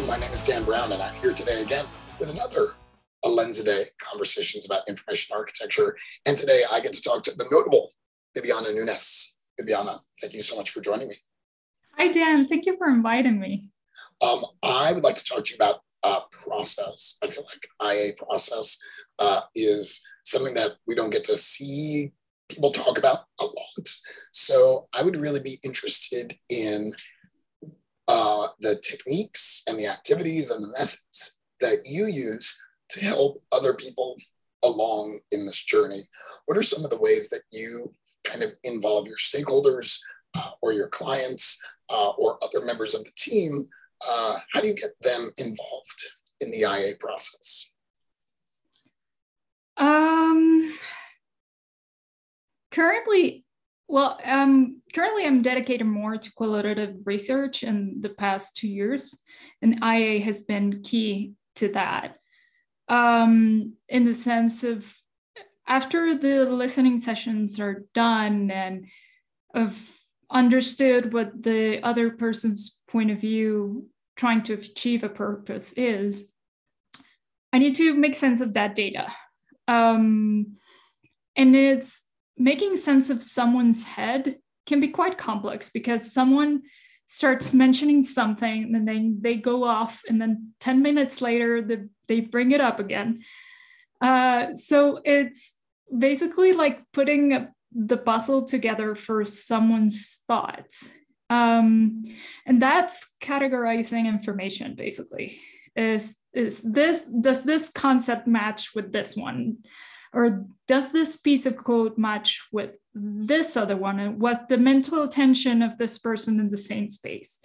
My name is Dan Brown, and I'm here today again with another A Lens a Day conversations about information architecture. And today I get to talk to the notable Bibiana Nunes. Bibiana, thank you so much for joining me. Hi, Dan. Thank you for inviting me. I would like to talk to you about process. I feel like IA process is something that we don't get to see people talk about a lot. So I would really be interested in the techniques and the activities and the methods that you use to help other people along in this journey. What are some of the ways that you kind of involve your stakeholders or your clients or other members of the team? How do you get them involved in the IA process? Currently I'm dedicated more to qualitative research in the past 2 years, and IA has been key to that. In the sense of after the listening sessions are done and I've understood what the other person's point of view trying to achieve a purpose is, I need to make sense of that data. And it's making sense of someone's head can be quite complex because someone starts mentioning something and then they go off and then 10 minutes later they bring it up again. So it's basically like putting the puzzle together for someone's thoughts. And that's categorizing information basically. Does this concept match with this one? Or does this piece of code match with this other one? And was the mental attention of this person in the same space?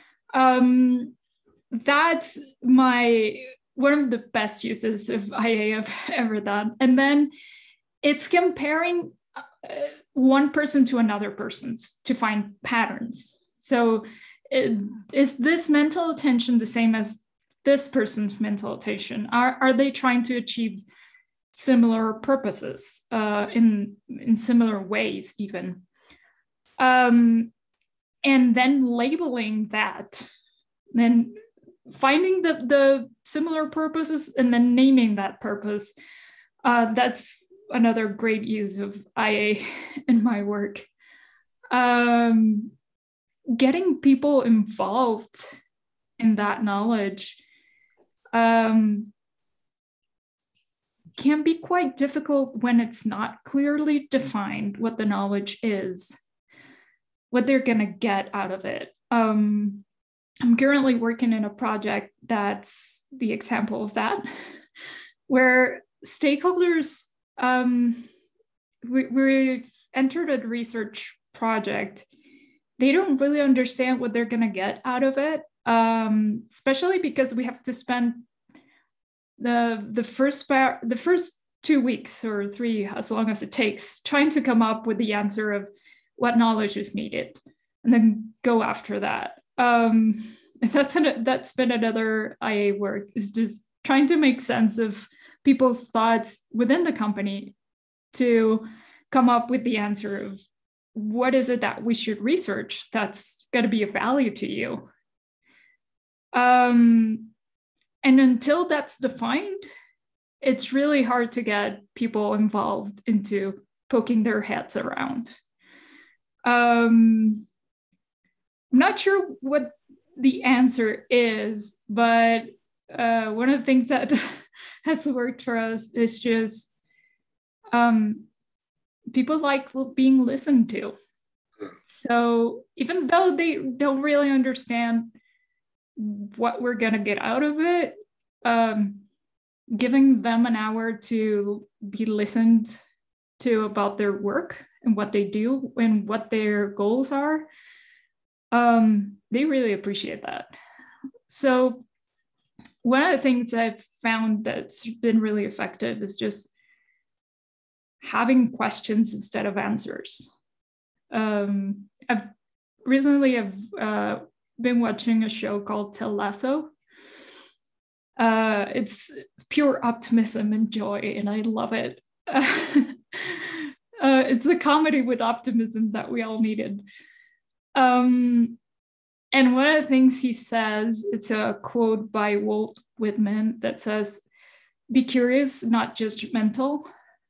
That's one of the best uses of IA I've ever done. And then it's comparing one person to another person's to find patterns. So is this mental attention the same as this person's mental attention? Are they trying to achieve similar purposes in similar ways even? And then labeling that, then finding the similar purposes and then naming that purpose. That's another great use of IA in my work. Getting people involved in that knowledge can be quite difficult when it's not clearly defined what the knowledge is, what they're going to get out of it. I'm currently working in a project that's the example of that, where stakeholders, we entered a research project. They don't really understand what they're going to get out of it, especially because we have to spend the first 2 weeks or 3, as long as it takes, trying to come up with the answer of what knowledge is needed, and then go after that. And that's been another IA work, is just trying to make sense of people's thoughts within the company to come up with the answer of what is it that we should research that's going to be of value to you. And until that's defined, it's really hard to get people involved into poking their heads around. I'm not sure what the answer is, but one of the things that has worked for us is just people like being listened to. So even though they don't really understand what we're going to get out of it, giving them an hour to be listened to about their work and what they do and what their goals are, they really appreciate that. So one of the things I've found that's been really effective is just having questions instead of answers. I've been watching a show called Ted Lasso. It's pure optimism and joy, and I love it. It's a comedy with optimism that we all needed. And one of the things he says, it's a quote by Walt Whitman that says, "Be curious, not judgmental."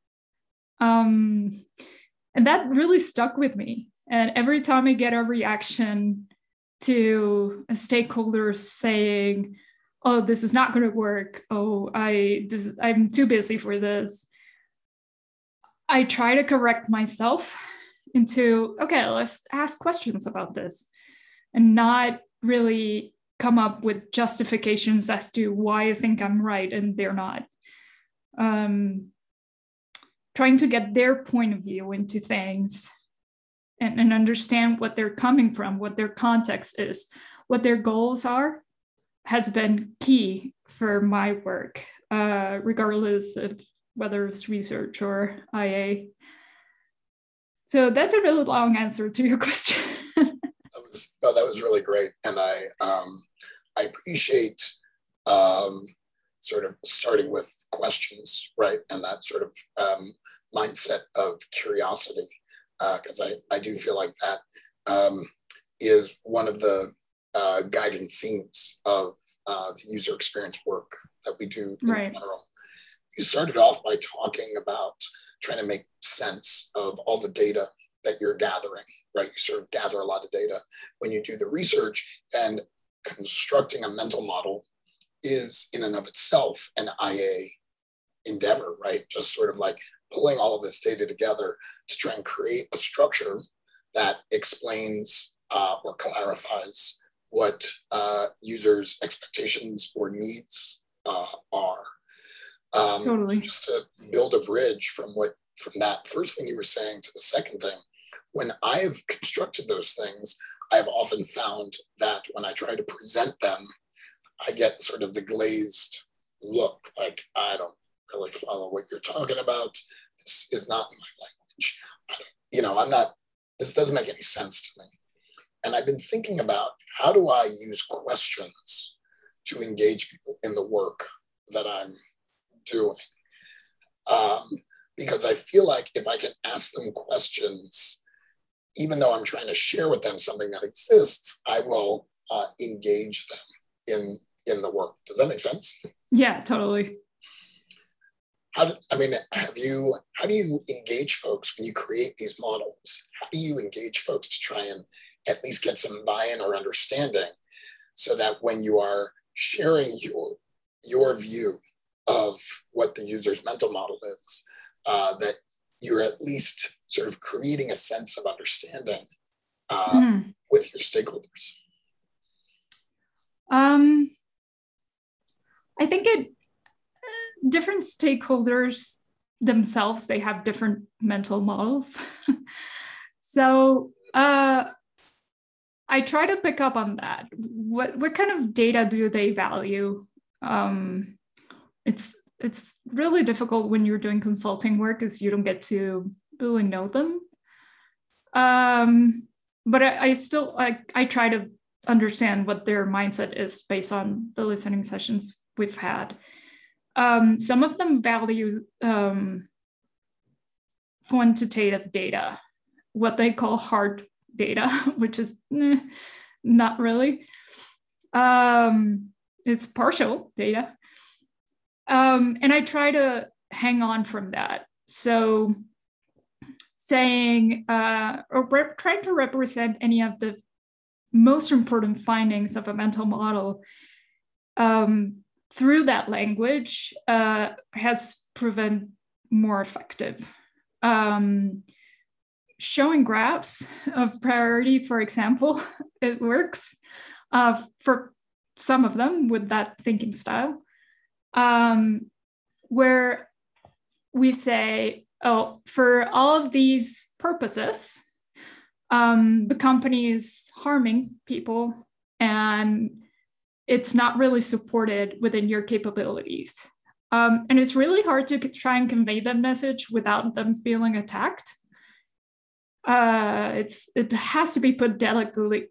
And that really stuck with me. And every time I get a reaction to a stakeholder saying, "Oh, this is not going to work. Oh, I'm too busy for this," I try to correct myself into, okay, let's ask questions about this, and not really come up with justifications as to why I think I'm right and they're not. Trying to get their point of view into things and understand what they're coming from, what their context is, what their goals are, has been key for my work, regardless of whether it's research or IA. So that's a really long answer to your question. That was really great. And I appreciate sort of starting with questions, right? And that sort of mindset of curiosity, because I do feel like that is one of the guiding themes of the user experience work that we do in general. You started off by talking about trying to make sense of all the data that you're gathering, right? You sort of gather a lot of data when you do the research, and constructing a mental model is in and of itself an IA endeavor, right? Just sort of like pulling all of this data together to try and create a structure that explains or clarifies what users' expectations or needs are. Totally. Just to build a bridge from that first thing you were saying to the second thing, when I've constructed those things, I've often found that when I try to present them, I get sort of the glazed look, like, I don't really follow what you're talking about. This is not my language. I'm not, this doesn't make any sense to me. And I've been thinking about, how do I use questions to engage people in the work that I'm doing? Because I feel like if I can ask them questions, even though I'm trying to share with them something that exists, I will engage them in the work. Does that make sense? Yeah, totally. How do you engage folks when you create these models? How do you engage folks to try and at least get some buy-in or understanding, so that when you are sharing your view of what the user's mental model is, that you're at least sort of creating a sense of understanding with your stakeholders? I think different stakeholders themselves, they have different mental models. So I try to pick up on that. What kind of data do they value? It's really difficult when you're doing consulting work, because you don't get to really know them. But I try to understand what their mindset is based on the listening sessions we've had. Some of them value quantitative data, what they call hard data, which is not really. It's partial data. And I try to hang on from that. So saying, or trying to represent any of the most important findings of a mental model through that language has proven more effective. Showing graphs of priority, for example, it works for some of them with that thinking style, where we say, oh, for all of these purposes, the company is harming people and it's not really supported within your capabilities. And it's really hard to try and convey that message without them feeling attacked. It has to be put delicately,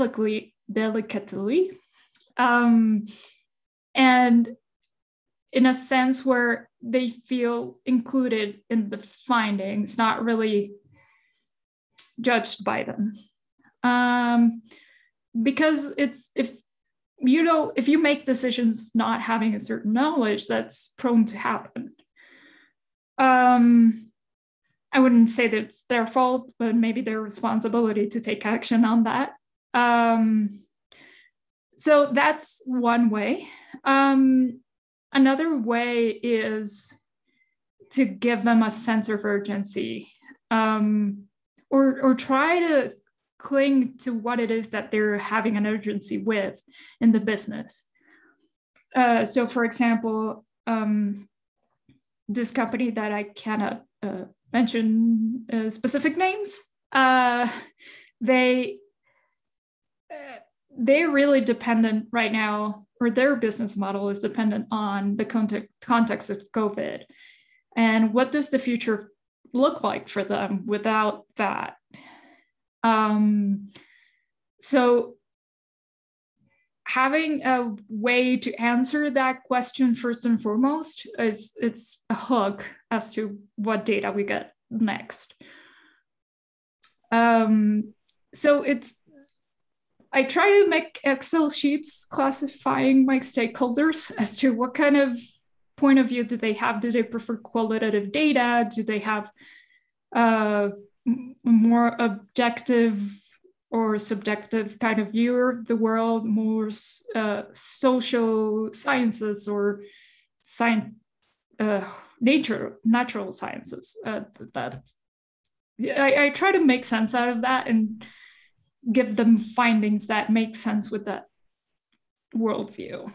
and in a sense where they feel included in the findings, not really judged by them. because it's if you make decisions not having a certain knowledge, that's prone to happen. I wouldn't say that it's their fault, but maybe their responsibility to take action on that. So that's one way. Another way is to give them a sense of urgency, or try to cling to what it is that they're having an urgency with in the business. So for example, this company that I cannot mention specific names, they're really dependent right now, or their business model is dependent on the context of COVID. And what does the future look like for them without that? So having a way to answer that question first and foremost it's a hook as to what data we get next. So I try to make Excel sheets classifying my stakeholders as to what kind of point of view do they have. Do they prefer qualitative data? Do they have more objective or subjective kind of view of the world, more social sciences or natural sciences? I try to make sense out of that and give them findings that make sense with that worldview.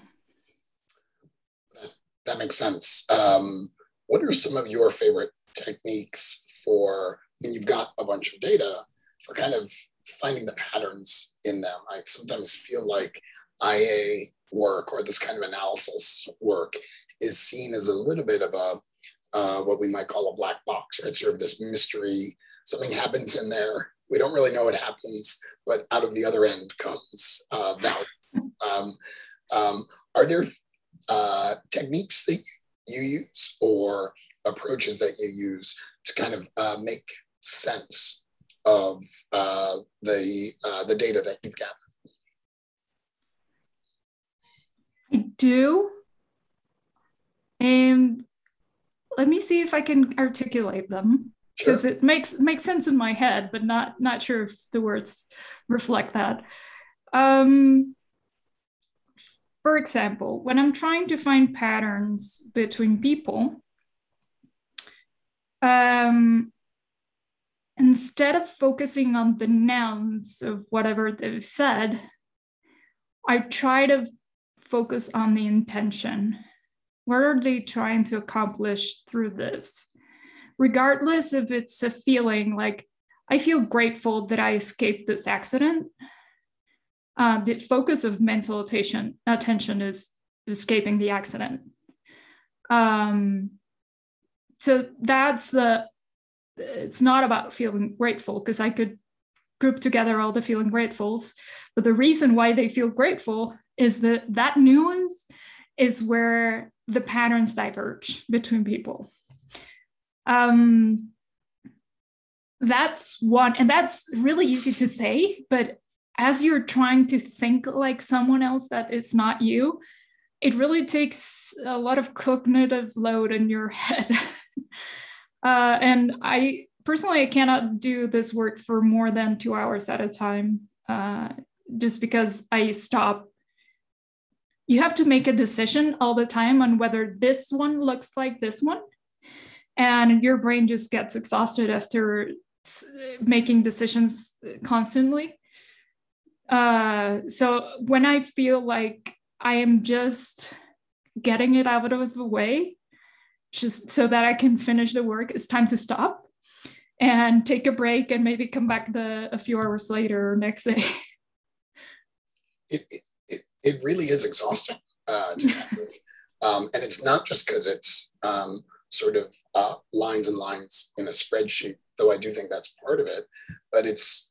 That makes sense. What are some of your favorite techniques for when you've got a bunch of data for kind of finding the patterns in them? I sometimes feel like IA work or this kind of analysis work is seen as a little bit of a what we might call a black box, right? Sort of this mystery. Something happens in there. We don't really know what happens, but out of the other end comes value. Are there techniques that you use or approaches that you use to kind of make sense of the data that you've gathered? I do. And let me see if I can articulate them, because it makes sense in my head, but not sure if the words reflect that. For example, when I'm trying to find patterns between people, instead of focusing on the nouns of whatever they've said, I try to focus on the intention. What are they trying to accomplish through this? Regardless if it's a feeling like, I feel grateful that I escaped this accident. The focus of mental attention is escaping the accident. So it's not about feeling grateful, because I could group together all the feeling gratefuls, but the reason why they feel grateful is that nuance is where the patterns diverge between people. That's one, and that's really easy to say, but as you're trying to think like someone else that is not you, it really takes a lot of cognitive load in your head. And I personally cannot do this work for more than 2 hours at a time, just because I stop. You have to make a decision all the time on whether this one looks like this one. And your brain just gets exhausted after making decisions constantly. So when I feel like I am just getting it out of the way, just so that I can finish the work, it's time to stop and take a break and maybe come back a few hours later or next day. It really is exhausting to have with. And it's not just because it's sort of lines and lines in a spreadsheet, though I do think that's part of it, but it's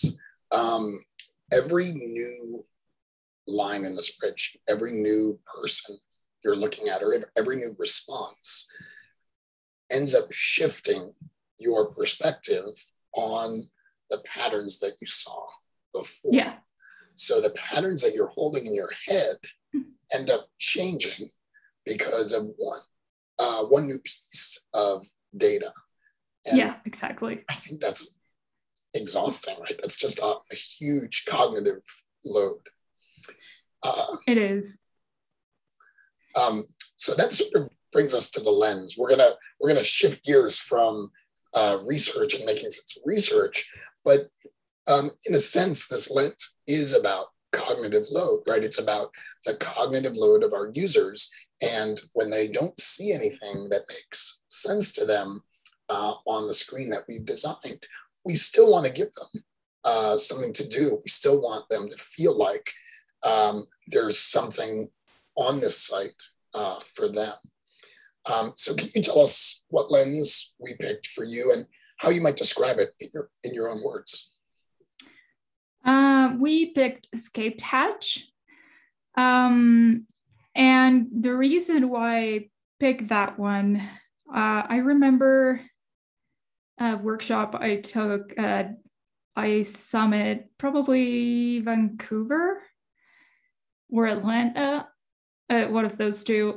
every new line in the spreadsheet, every new person you're looking at, or every new response ends up shifting your perspective on the patterns that you saw before. Yeah. So the patterns that you're holding in your head end up changing because of one new piece of data. And yeah, exactly. I think that's exhausting, right? That's just a huge cognitive load. It is. So that sort of brings us to the lens. We're gonna shift gears from research and making sense of research, but in a sense, this lens is about cognitive load, right? It's about the cognitive load of our users, and when they don't see anything that makes sense to them on the screen that we've designed, we still want to give them something to do. We still want them to feel like there's something on this site for them. So can you tell us what lens we picked for you and how you might describe it in your own words? We picked Escaped Hatch. And the reason why I picked that one, I remember a workshop I took at IE Summit, probably Vancouver or Atlanta, one of those two.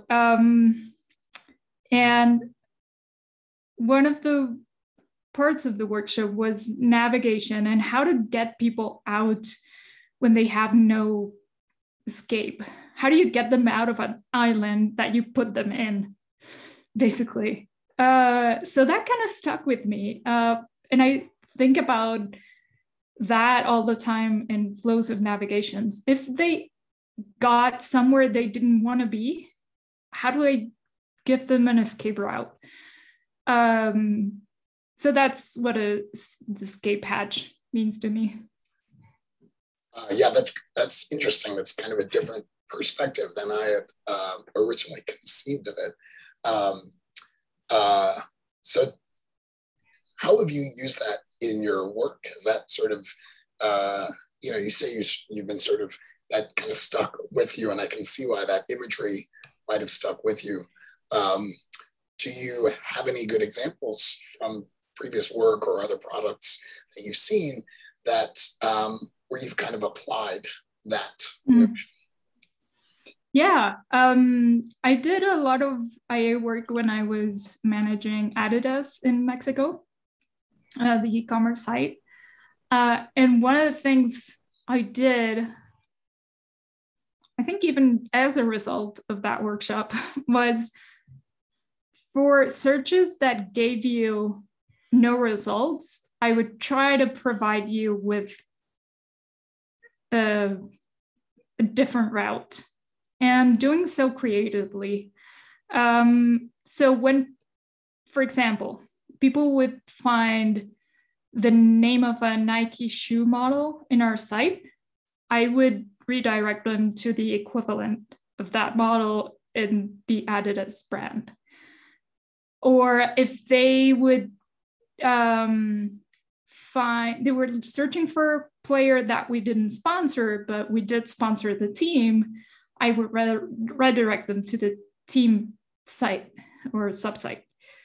And one of the parts of the workshop was navigation and how to get people out when they have no escape. How do you get them out of an island that you put them in, basically? So that kind of stuck with me. And I think about that all the time in flows of navigations. If they got somewhere they didn't want to be, how do I give them an escape route? So that's what the escape hatch means to me. Yeah, that's interesting. That's kind of a different perspective than I had originally conceived of it. So how have you used that in your work? Has that sort of, you say you've been sort of, that kind of stuck with you, and I can see why that imagery might have stuck with you. Do you have any good examples from previous work or other products that you've seen that where you've kind of applied that? Yeah, I did a lot of IA work when I was managing Adidas in Mexico, the e-commerce site. And one of the things I did, I think even as a result of that workshop, was for searches that gave you no results, I would try to provide you with a different route, and doing so creatively. So when, for example, people would find the name of a Nike shoe model in our site, I would redirect them to the equivalent of that model in the Adidas brand. Or if they would they were searching for a player that we didn't sponsor, but we did sponsor the team, I would redirect them to the team site or subsite.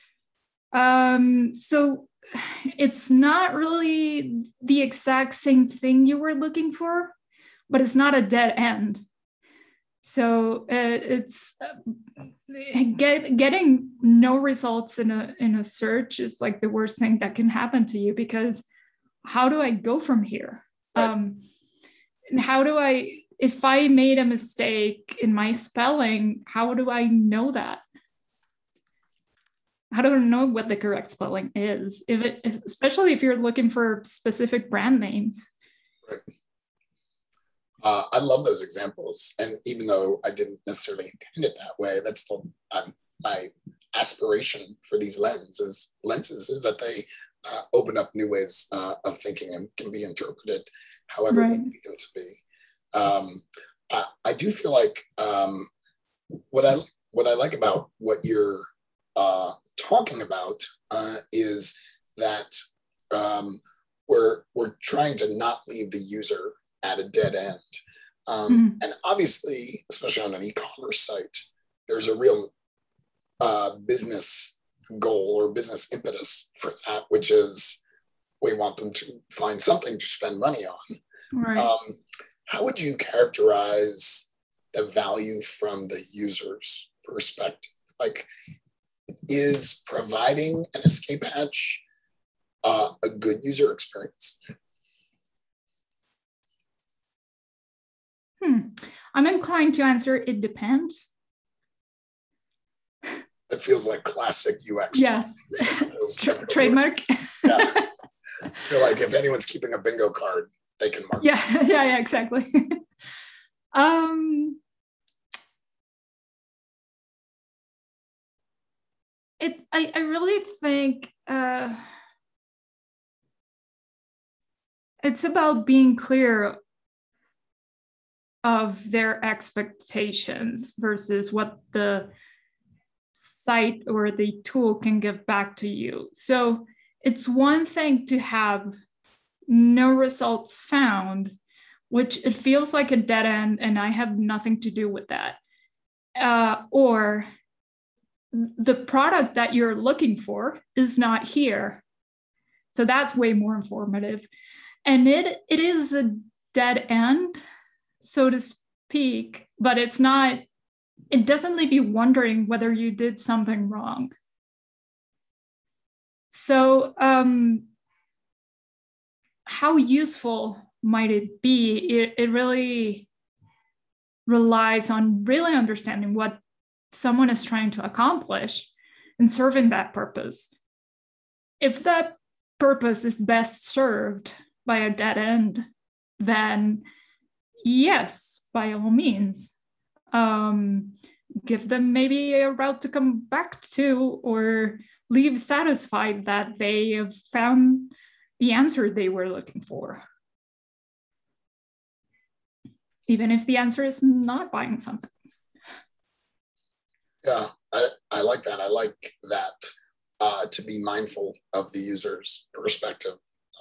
So it's not really the exact same thing you were looking for, but it's not a dead end. So it's getting no results in a search is like the worst thing that can happen to you, because how do I go from here? And how do I, if I made a mistake in my spelling, how do I know that? How do I know what the correct spelling is? Especially if you're looking for specific brand names. Right. I love those examples, and even though I didn't necessarily intend it that way, that's my aspiration for these lenses is that they open up new ways of thinking and can be interpreted however we need them to be. I do feel like what I like about what you're talking about is that we're trying to not leave the user at a dead end. And obviously, especially on an e-commerce site, there's a real business goal or business impetus for that, which is we want them to find something to spend money on. Right. how would you characterize the value from the user's perspective? Like, is providing an escape hatch a good user experience? I'm inclined to answer it depends. It feels like classic UX. Yes. Trademark. Yeah. I feel like if anyone's keeping a bingo card, they can mark. Yeah, exactly. I really think it's about being clear of their expectations versus what the site or the tool can give back to you. So it's one thing to have no results found, which it feels like a dead end and I have nothing to do with that. Or the product that you're looking for is not here. So that's way more informative. And it is a dead end, so to speak, but it's not, it doesn't leave you wondering whether you did something wrong. So how useful might it be? It really relies on really understanding what someone is trying to accomplish and serving that purpose. If that purpose is best served by a dead end, then yes, by all means, give them maybe a route to come back to, or leave satisfied that they have found the answer they were looking for. Even if the answer is not buying something. Yeah, I like that. I like that, to be mindful of the user's perspective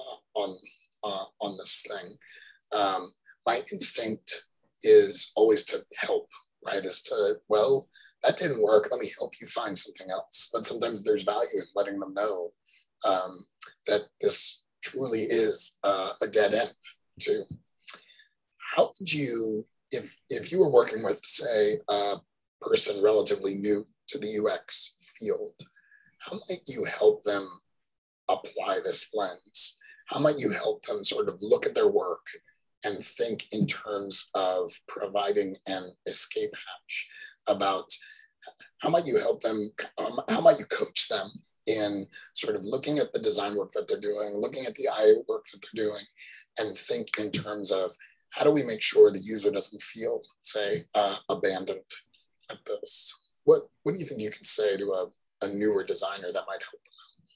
on this thing. My instinct is always to help, right? Is to, well, that didn't work. Let me help you find something else. But sometimes there's value in letting them know that this truly is a dead end too. How would you, if you were working with, say, a person relatively new to the UX field, how might you help them apply this lens? How might you help them sort of look at their work and think in terms of providing an escape hatch? About how might you help them, how might you coach them in sort of looking at the design work that they're doing, looking at the IA work that they're doing, and think in terms of how do we make sure the user doesn't feel, say, abandoned at this? What do you think you could say to a newer designer that might help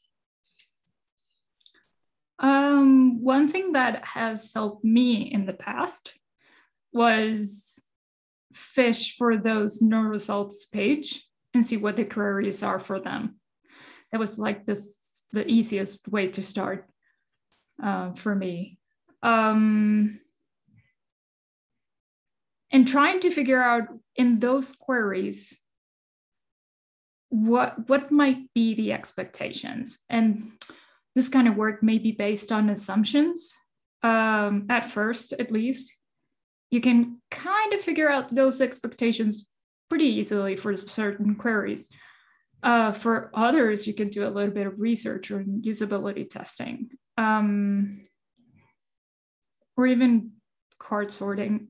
them? One thing that has helped me in the past was fish for those no results page and see what the queries are for them. That was like the easiest way to start for me. And trying to figure out in those queries what might be the expectations. And this kind of work may be based on assumptions, at first, at least. You can kind of figure out those expectations pretty easily for certain queries. For others, you can do a little bit of research or usability testing, or even card sorting.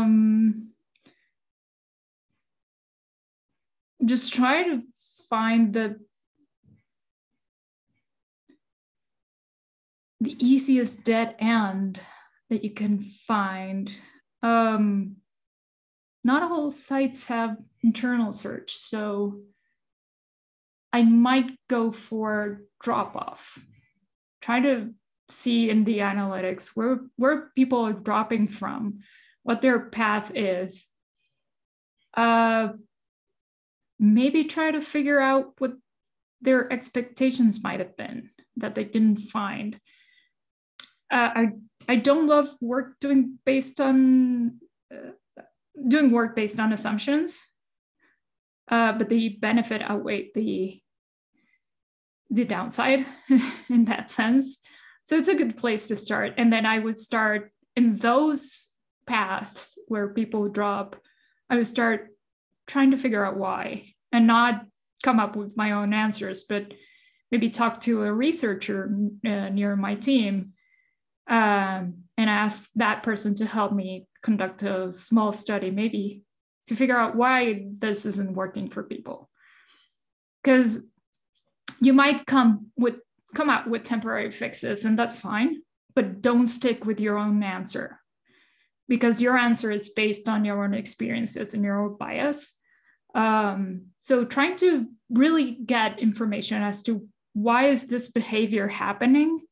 Just try to find the easiest dead end that you can find. Not all sites have internal search, so I might go for drop off. Try to see in the analytics where people are dropping from, what their path is. Maybe try to figure out what their expectations might have been that they didn't find. I don't love work doing work based on assumptions, but the benefit outweighed the downside in that sense. So it's a good place to start. And then I would start in those paths where people drop, I would start trying to figure out why, and not come up with my own answers, but maybe talk to a researcher near my team, and ask that person to help me conduct a small study, maybe to figure out why this isn't working for people. Because you might come out with temporary fixes, and that's fine, but don't stick with your own answer, because your answer is based on your own experiences and your own bias. So trying to really get information as to why is this behavior happening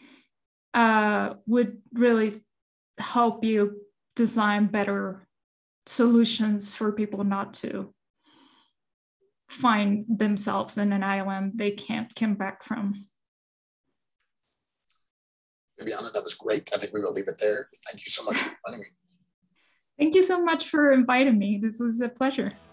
would really help you design better solutions for people not to find themselves in an island they can't come back from. Viviana, that was great. I think we will leave it there. Thank you so much for joining me. Thank you so much for inviting me. This was a pleasure.